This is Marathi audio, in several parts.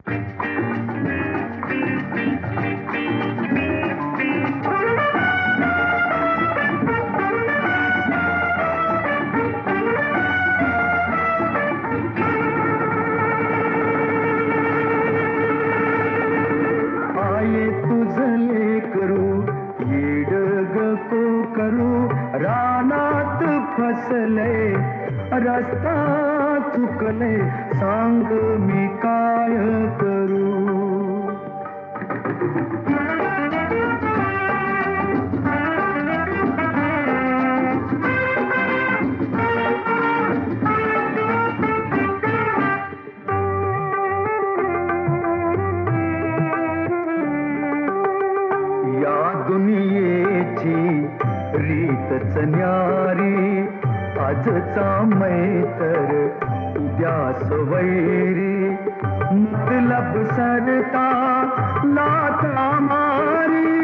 आये तुझले करू येडग को करू रानात फसले रस्ता चुकले सांग मी काय करू. या दुनियेची रीतच न्यारी आजचा मैतर उद्या सवैरी मतलब सरता लाथा मारी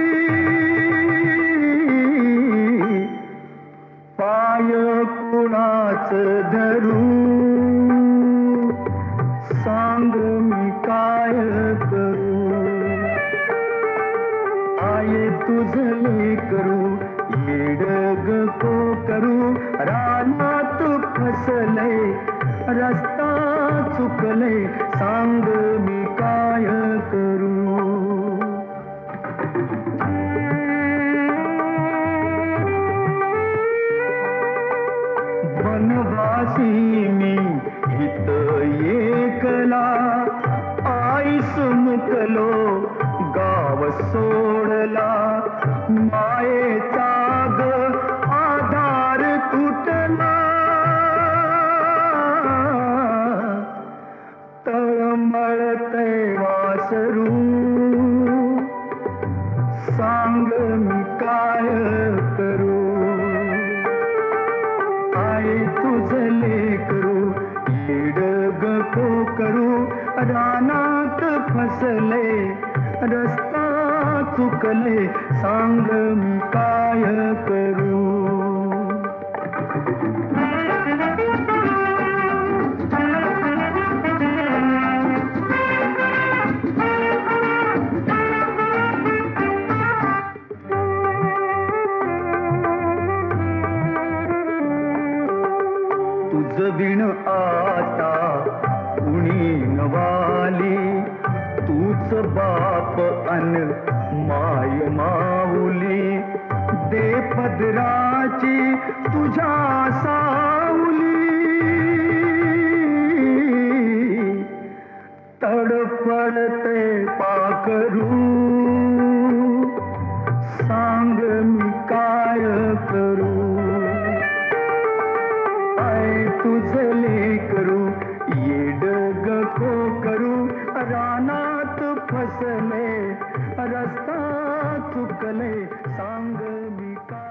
पाय कुणाच धरू सांग मी काय करू. आये तुझले करू येडग को करू रानात फसले रस्ता चुकले सांग मी काय करू. वनवासी मी हित एकला आईस मुकलो गाव सोडला मायेचा ग आधार तुटला तळमळते वासरू सांग मी काय करू. आये तुझले करू येडग को करू रानात फसले रस्ता चुकले सांग मी काय करू. तुझ बिन आता कुणी नवाली तूच बाप अन माय माऊली दे पदराची तुझ्या सावली तडफडते पाखरू सांग मी काय करू. आय तुझले करू येडग को करू रानात फसले रस्ता चुकले सांग मी काय